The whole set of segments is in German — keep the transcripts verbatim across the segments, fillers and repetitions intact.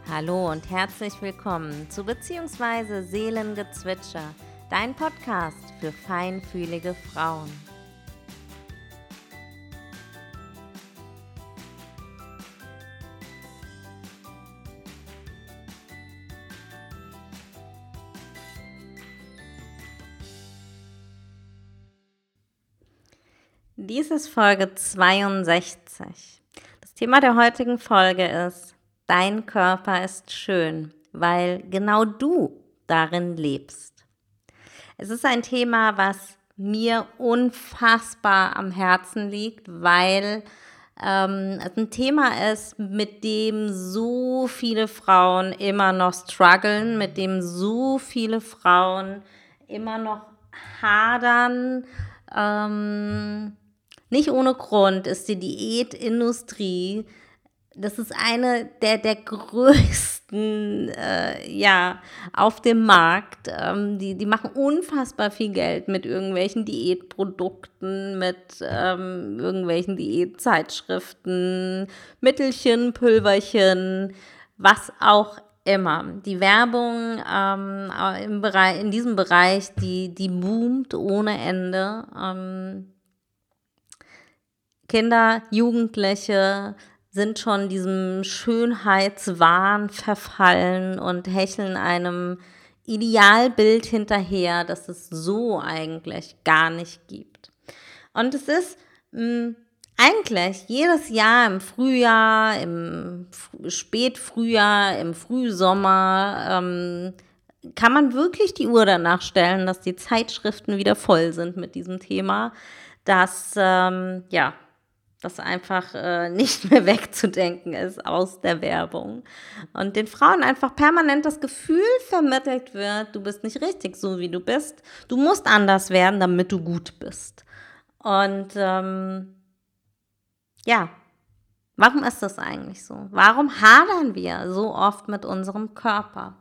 Hallo und herzlich willkommen zu beziehungsweise Seelengezwitscher, dein Podcast für feinfühlige Frauen. Dies ist Folge zweiundsechzig. Das Thema der heutigen Folge ist: Dein Körper ist schön, weil genau du darin lebst. Es ist ein Thema, was mir unfassbar am Herzen liegt, weil ähm, es ein Thema ist, mit dem so viele Frauen immer noch strugglen, mit dem so viele Frauen immer noch hadern. Ähm, nicht ohne Grund ist die Diätindustrie, das ist eine der, der größten äh, ja, auf dem Markt. Ähm, die, die machen unfassbar viel Geld mit irgendwelchen Diätprodukten, mit ähm, irgendwelchen Diätzeitschriften, Mittelchen, Pülverchen, was auch immer. Die Werbung ähm, im Bereich, in diesem Bereich, die, die boomt ohne Ende. Ähm, Kinder, Jugendliche sind schon diesem Schönheitswahn verfallen und hecheln einem Idealbild hinterher, das es so eigentlich gar nicht gibt. Und es ist mh, eigentlich jedes Jahr im Frühjahr, im F- Spätfrühjahr, im Frühsommer ähm, kann man wirklich die Uhr danach stellen, dass die Zeitschriften wieder voll sind mit diesem Thema, dass ähm, ja das einfach äh, nicht mehr wegzudenken ist aus der Werbung. Und den Frauen einfach permanent das Gefühl vermittelt wird, du bist nicht richtig so, wie du bist. Du musst anders werden, damit du gut bist. Und ähm, ja, warum ist das eigentlich so? Warum hadern wir so oft mit unserem Körper?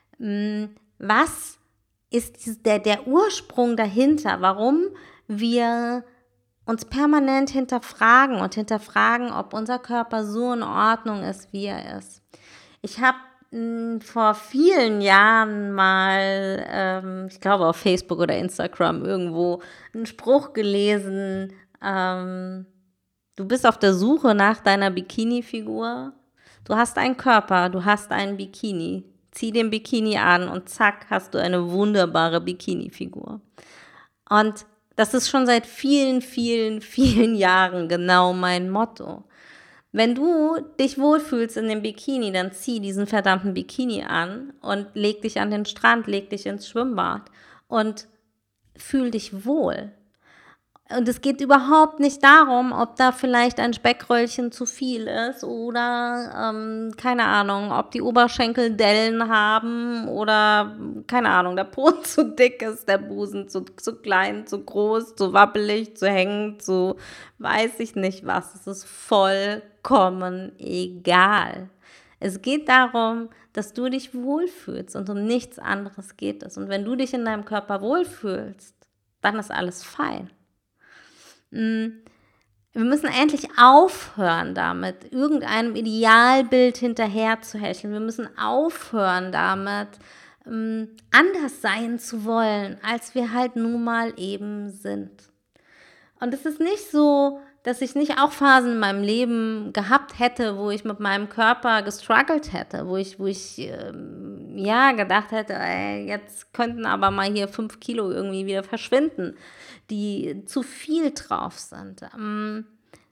Was ist der, der Ursprung dahinter? Warum wir uns permanent hinterfragen und hinterfragen, ob unser Körper so in Ordnung ist, wie er ist. Ich habe vor vielen Jahren mal, ähm, ich glaube auf Facebook oder Instagram irgendwo, einen Spruch gelesen, ähm, du bist auf der Suche nach deiner Bikini-Figur. Du hast einen Körper, du hast einen Bikini. Zieh den Bikini an und zack, hast du eine wunderbare Bikini-Figur. Und das ist schon seit vielen, vielen, vielen Jahren genau mein Motto. Wenn du dich wohlfühlst in dem Bikini, dann zieh diesen verdammten Bikini an und leg dich an den Strand, leg dich ins Schwimmbad und fühl dich wohl. Und es geht überhaupt nicht darum, ob da vielleicht ein Speckröllchen zu viel ist oder, ähm, keine Ahnung, ob die Oberschenkel Dellen haben oder, keine Ahnung, der Po zu dick ist, der Busen zu, zu klein, zu groß, zu wabbelig, zu hängend, zu weiß ich nicht was. Es ist vollkommen egal. Es geht darum, dass du dich wohlfühlst und um nichts anderes geht es. Und wenn du dich in deinem Körper wohlfühlst, dann ist alles fein. Wir müssen endlich aufhören damit, irgendeinem Idealbild hinterher zu hecheln. Wir müssen aufhören damit, anders sein zu wollen, als wir halt nun mal eben sind. Und es ist nicht so, dass ich nicht auch Phasen in meinem Leben gehabt hätte, wo ich mit meinem Körper gestruggelt hätte, wo ich, wo ich ähm, ja gedacht hätte, ey, jetzt könnten aber mal hier fünf Kilo irgendwie wieder verschwinden, die zu viel drauf sind. Ähm,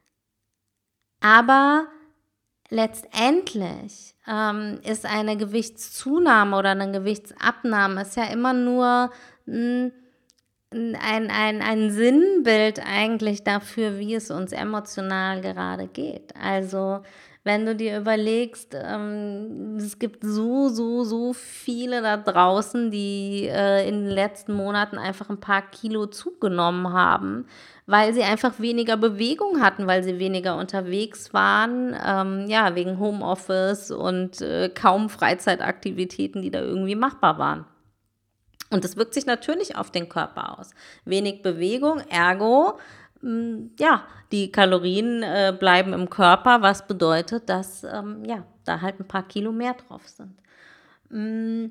aber letztendlich ähm, ist eine Gewichtszunahme oder eine Gewichtsabnahme ist ja immer nur mh, ein, ein, ein Sinnbild eigentlich dafür, wie es uns emotional gerade geht. Also wenn du dir überlegst, ähm, es gibt so, so, so viele da draußen, die äh, in den letzten Monaten einfach ein paar Kilo zugenommen haben, weil sie einfach weniger Bewegung hatten, weil sie weniger unterwegs waren, ähm, ja, wegen Homeoffice und äh, kaum Freizeitaktivitäten, die da irgendwie machbar waren. Und das wirkt sich natürlich auf den Körper aus. Wenig Bewegung, ergo mm, ja, die Kalorien äh, bleiben im Körper, was bedeutet, dass ähm, ja, da halt ein paar Kilo mehr drauf sind. Mm,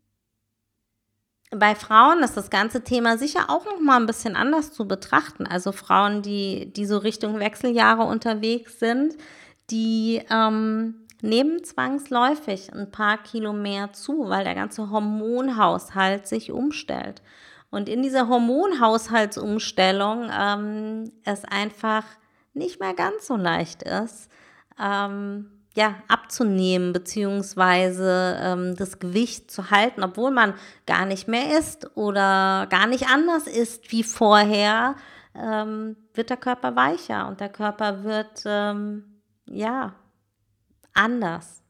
Bei Frauen ist das ganze Thema sicher auch noch mal ein bisschen anders zu betrachten. Also Frauen, die, die so Richtung Wechseljahre unterwegs sind, die ähm, nehmen zwangsläufig ein paar Kilo mehr zu, weil der ganze Hormonhaushalt sich umstellt. Und in dieser Hormonhaushaltsumstellung ähm, es einfach nicht mehr ganz so leicht ist, ähm, ja, abzunehmen beziehungsweise ähm, das Gewicht zu halten, obwohl man gar nicht mehr isst oder gar nicht anders isst wie vorher, ähm, wird der Körper weicher und der Körper wird, ähm, ja, anders.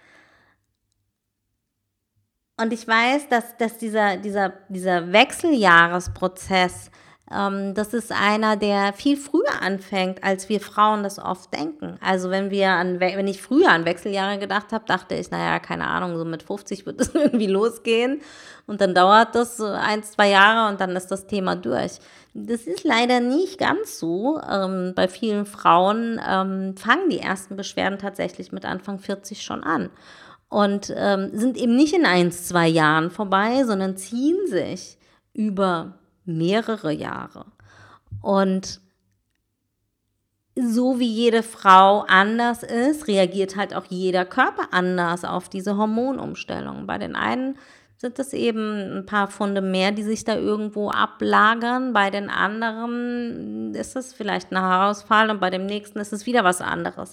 Und ich weiß, dass, dass dieser, dieser, dieser Wechseljahresprozess, ähm, das ist einer, der viel früher anfängt, als wir Frauen das oft denken. Also wenn wir an, wenn ich früher an Wechseljahre gedacht habe, dachte ich, naja, keine Ahnung, so mit fünfzig wird es irgendwie losgehen und dann dauert das so ein, zwei Jahre und dann ist das Thema durch. Das ist leider nicht ganz so. Ähm, bei vielen Frauen ähm, fangen die ersten Beschwerden tatsächlich mit Anfang vierzig schon an und ähm, sind eben nicht in ein, zwei Jahren vorbei, sondern ziehen sich über mehrere Jahre. Und so wie jede Frau anders ist, reagiert halt auch jeder Körper anders auf diese Hormonumstellung. Bei den einen sind es eben ein paar Pfunde mehr, die sich da irgendwo ablagern. Bei den anderen ist es vielleicht ein Haarausfall und bei dem nächsten ist es wieder was anderes.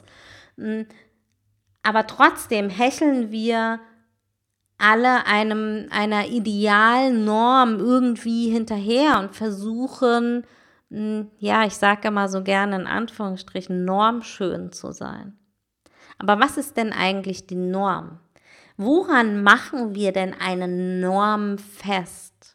Aber trotzdem hecheln wir alle einem, einer idealen Norm irgendwie hinterher und versuchen, mh, ja, ich sage immer so gerne in Anführungsstrichen, normschön zu sein. Aber was ist denn eigentlich die Norm? Woran machen wir denn eine Norm fest?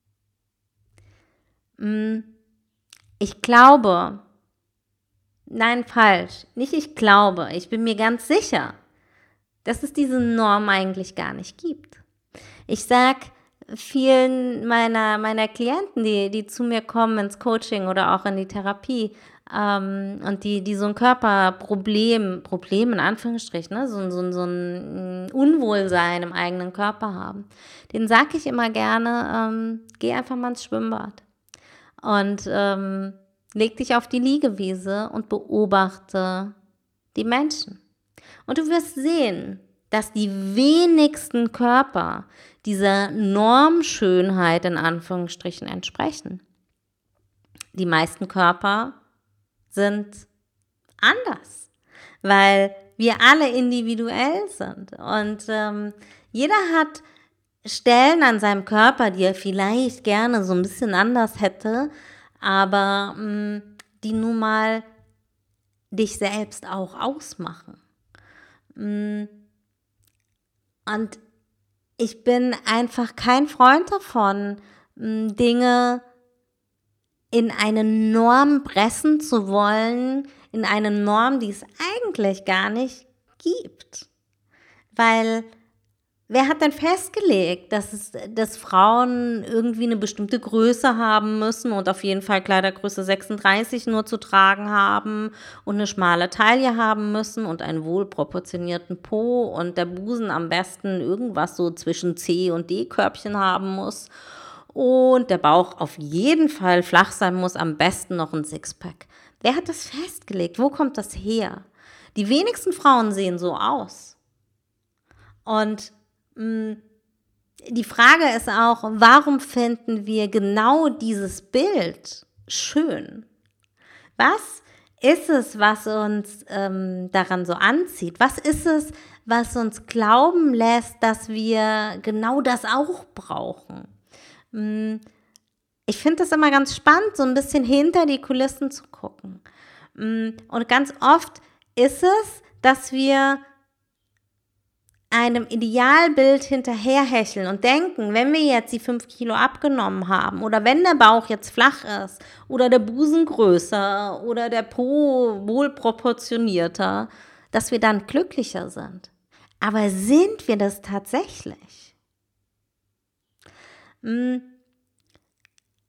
Mh, Ich glaube, nein, falsch, nicht ich glaube, ich bin mir ganz sicher, dass es diese Norm eigentlich gar nicht gibt. Ich sag vielen meiner, meiner Klienten, die, die zu mir kommen ins Coaching oder auch in die Therapie ähm, und die, die so ein Körperproblem, Problem in Anführungsstrichen, ne, so, so, so ein Unwohlsein im eigenen Körper haben, denen sage ich immer gerne, ähm, geh einfach mal ins Schwimmbad und ähm, leg dich auf die Liegewiese und beobachte die Menschen. Und du wirst sehen, dass die wenigsten Körper dieser Normschönheit in Anführungsstrichen entsprechen. Die meisten Körper sind anders, weil wir alle individuell sind. Und ähm, jeder hat Stellen an seinem Körper, die er vielleicht gerne so ein bisschen anders hätte, aber mh, die nun mal dich selbst auch ausmachen. Und ich bin einfach kein Freund davon, Dinge in eine Norm pressen zu wollen, in eine Norm, die es eigentlich gar nicht gibt. Weil wer hat denn festgelegt, dass, es, dass Frauen irgendwie eine bestimmte Größe haben müssen und auf jeden Fall Kleidergröße sechsunddreißig nur zu tragen haben und eine schmale Taille haben müssen und einen wohlproportionierten Po und der Busen am besten irgendwas so zwischen C- und D-Körbchen haben muss und der Bauch auf jeden Fall flach sein muss, am besten noch ein Sixpack. Wer hat das festgelegt? Wo kommt das her? Die wenigsten Frauen sehen so aus. Und die Frage ist auch, warum finden wir genau dieses Bild schön? Was ist es, was uns ähm, daran so anzieht? Was ist es, was uns glauben lässt, dass wir genau das auch brauchen? Ich finde das immer ganz spannend, so ein bisschen hinter die Kulissen zu gucken. Und ganz oft ist es, dass wir einem Idealbild hinterherhecheln und denken, wenn wir jetzt die fünf Kilo abgenommen haben oder wenn der Bauch jetzt flach ist oder der Busen größer oder der Po wohlproportionierter, dass wir dann glücklicher sind. Aber sind wir das tatsächlich?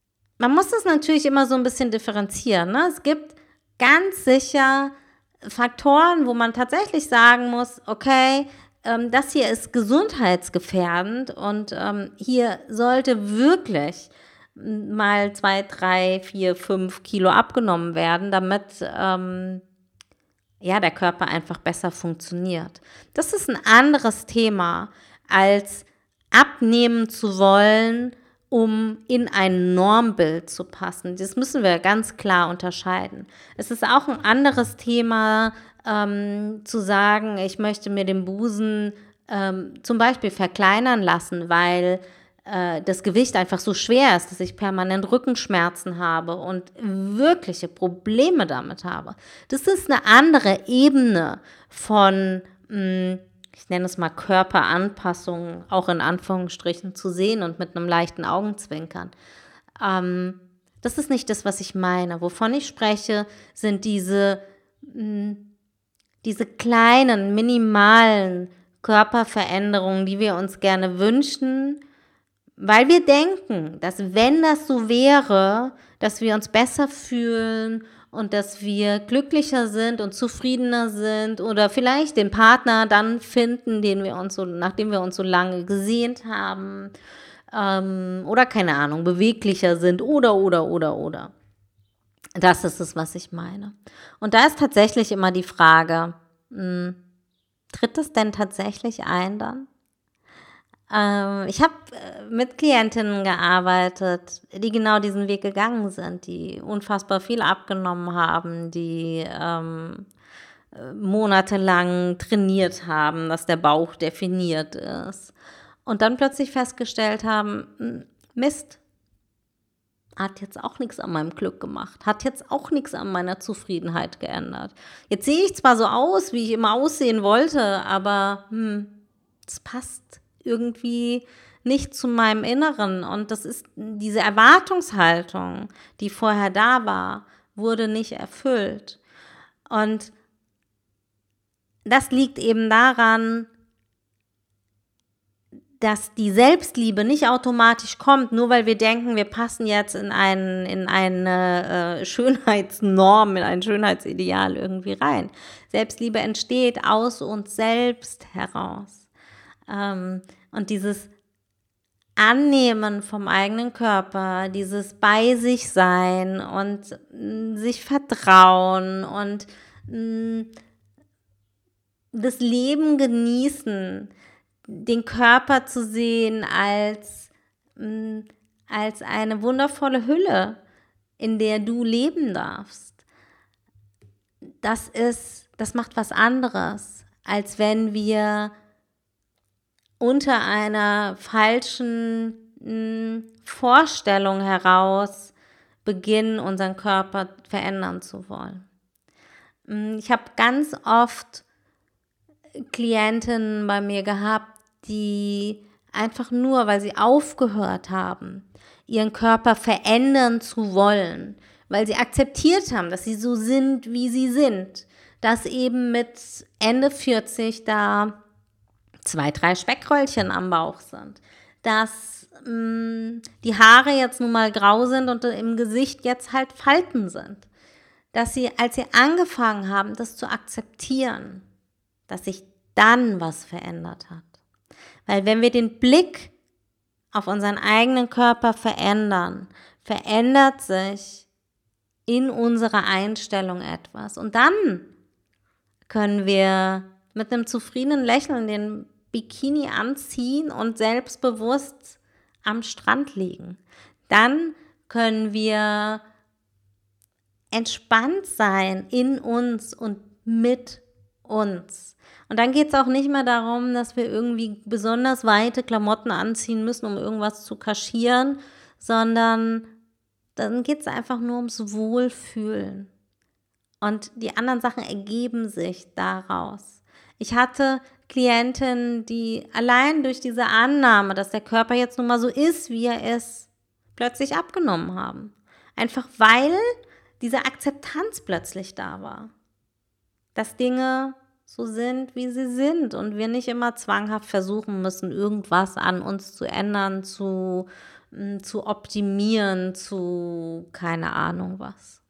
man muss das natürlich immer so ein bisschen differenzieren, ne? Es gibt ganz sicher Faktoren, wo man tatsächlich sagen muss, okay, ähm, das hier ist gesundheitsgefährdend und ähm, hier sollte wirklich mal zwei, drei, vier, fünf Kilo abgenommen werden, damit ähm, ja, der Körper einfach besser funktioniert. Das ist ein anderes Thema, als abnehmen zu wollen, um in ein Normbild zu passen. Das müssen wir ganz klar unterscheiden. Es ist auch ein anderes Thema, ähm, zu sagen, ich möchte mir den Busen ähm, zum Beispiel verkleinern lassen, weil äh, das Gewicht einfach so schwer ist, dass ich permanent Rückenschmerzen habe und wirkliche Probleme damit habe. Das ist eine andere Ebene von, mh, ich nenne es mal Körperanpassung, auch in Anführungsstrichen zu sehen und mit einem leichten Augenzwinkern. Ähm, das ist nicht das, was ich meine. Wovon ich spreche, sind diese, mh, diese kleinen, minimalen Körperveränderungen, die wir uns gerne wünschen, weil wir denken, dass wenn das so wäre, dass wir uns besser fühlen und dass wir glücklicher sind und zufriedener sind oder vielleicht den Partner dann finden, den wir uns so, nachdem wir uns so lange gesehnt haben, ähm, oder keine Ahnung, beweglicher sind oder, oder, oder, oder. Das ist es, was ich meine. Und da ist tatsächlich immer die Frage, mh, tritt es denn tatsächlich ein dann? Ähm, ich habe äh, mit Klientinnen gearbeitet, die genau diesen Weg gegangen sind, die unfassbar viel abgenommen haben, die ähm, äh, monatelang trainiert haben, dass der Bauch definiert ist. Und dann plötzlich festgestellt haben, "Hm, Mist, hat jetzt auch nichts an meinem Glück gemacht, hat jetzt auch nichts an meiner Zufriedenheit geändert. Jetzt sehe ich zwar so aus, wie ich immer aussehen wollte, aber hm, es passt irgendwie nicht zu meinem Inneren. Und das ist diese Erwartungshaltung, die vorher da war, wurde nicht erfüllt. Und das liegt eben daran, dass die Selbstliebe nicht automatisch kommt, nur weil wir denken, wir passen jetzt in, einen, in eine äh, Schönheitsnorm, in ein Schönheitsideal irgendwie rein. Selbstliebe entsteht aus uns selbst heraus. Ähm, und dieses Annehmen vom eigenen Körper, dieses bei sich sein und mh, sich vertrauen und mh, das Leben genießen, den Körper zu sehen als, mh, als eine wundervolle Hülle, in der du leben darfst. Das ist, das macht was anderes, als wenn wir unter einer falschen mh, Vorstellung heraus beginnen, unseren Körper verändern zu wollen. Mh, ich habe ganz oft Klientinnen bei mir gehabt, die einfach nur, weil sie aufgehört haben, ihren Körper verändern zu wollen, weil sie akzeptiert haben, dass sie so sind, wie sie sind, dass eben mit Ende vierzig da zwei, drei Speckröllchen am Bauch sind, dass mh, die Haare jetzt nun mal grau sind und im Gesicht jetzt halt Falten sind, dass sie, als sie angefangen haben, das zu akzeptieren, dass sich dann was verändert hat. Weil wenn wir den Blick auf unseren eigenen Körper verändern, verändert sich in unserer Einstellung etwas. Und dann können wir mit einem zufriedenen Lächeln den Bikini anziehen und selbstbewusst am Strand liegen. Dann können wir entspannt sein in uns und mit uns. Und dann geht es auch nicht mehr darum, dass wir irgendwie besonders weite Klamotten anziehen müssen, um irgendwas zu kaschieren, sondern dann geht es einfach nur ums Wohlfühlen. Und die anderen Sachen ergeben sich daraus. Ich hatte Klientinnen, die allein durch diese Annahme, dass der Körper jetzt nun mal so ist, wie er ist, plötzlich abgenommen haben. Einfach weil diese Akzeptanz plötzlich da war. Dass Dinge so sind, wie sie sind und wir nicht immer zwanghaft versuchen müssen, irgendwas an uns zu ändern, zu mh, zu optimieren, zu keine Ahnung was.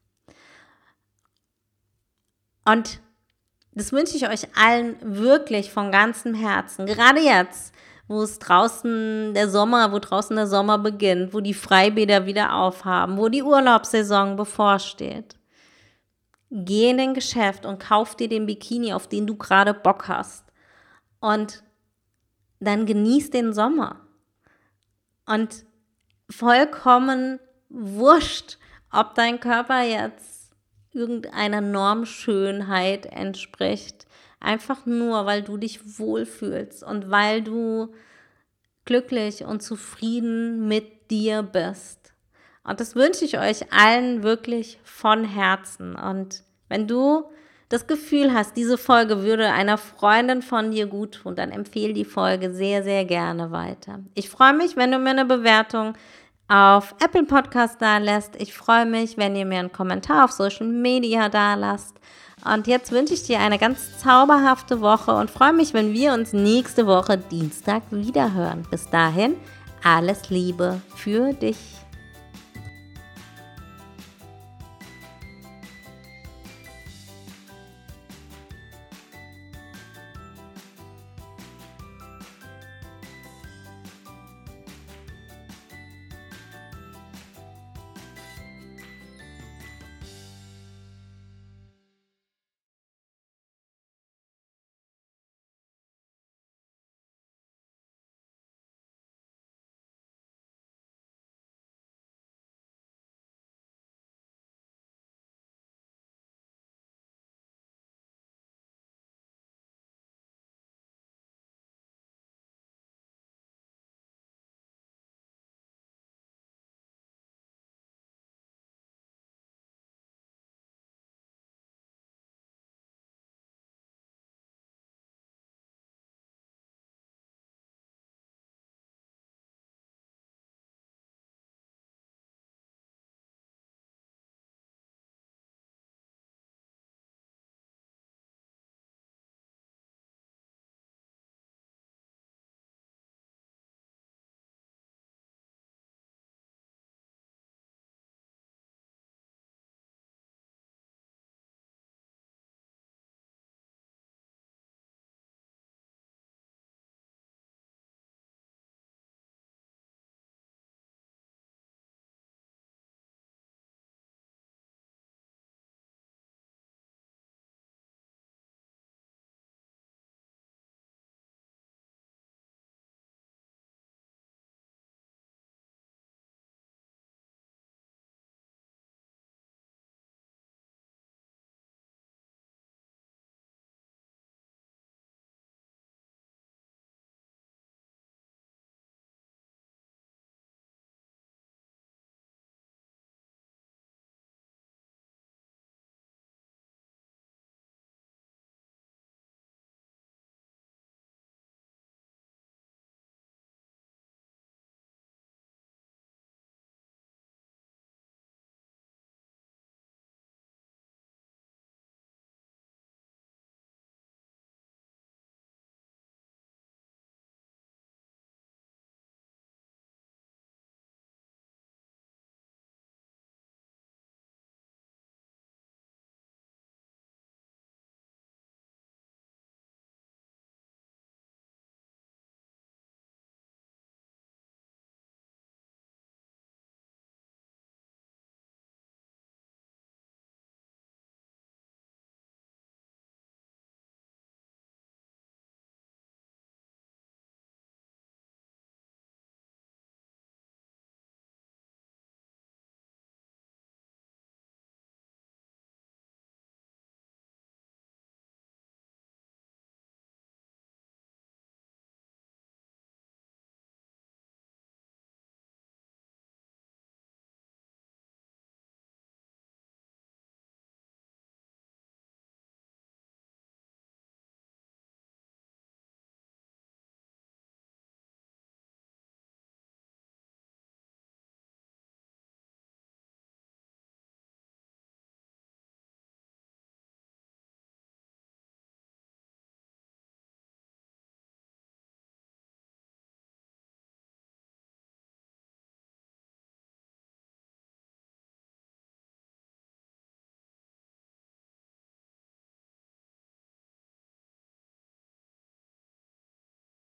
Und das wünsche ich euch allen wirklich von ganzem Herzen. Gerade jetzt, wo es draußen der Sommer, wo draußen der Sommer beginnt, wo die Freibäder wieder aufhaben, wo die Urlaubssaison bevorsteht. Geh in ein Geschäft und kauf dir den Bikini, auf den du gerade Bock hast. Und dann genieß den Sommer. Und vollkommen wurscht, ob dein Körper jetzt irgendeiner Normschönheit entspricht. Einfach nur, weil du dich wohlfühlst und weil du glücklich und zufrieden mit dir bist. Und das wünsche ich euch allen wirklich von Herzen. Und wenn du das Gefühl hast, diese Folge würde einer Freundin von dir gut tun, dann empfehle die Folge sehr, sehr gerne weiter. Ich freue mich, wenn du mir eine Bewertung auf Apple Podcast da lässt. Ich freue mich, wenn ihr mir einen Kommentar auf Social Media da lasst. Und jetzt wünsche ich dir eine ganz zauberhafte Woche und freue mich, wenn wir uns nächste Woche Dienstag wieder hören. Bis dahin, alles Liebe für dich.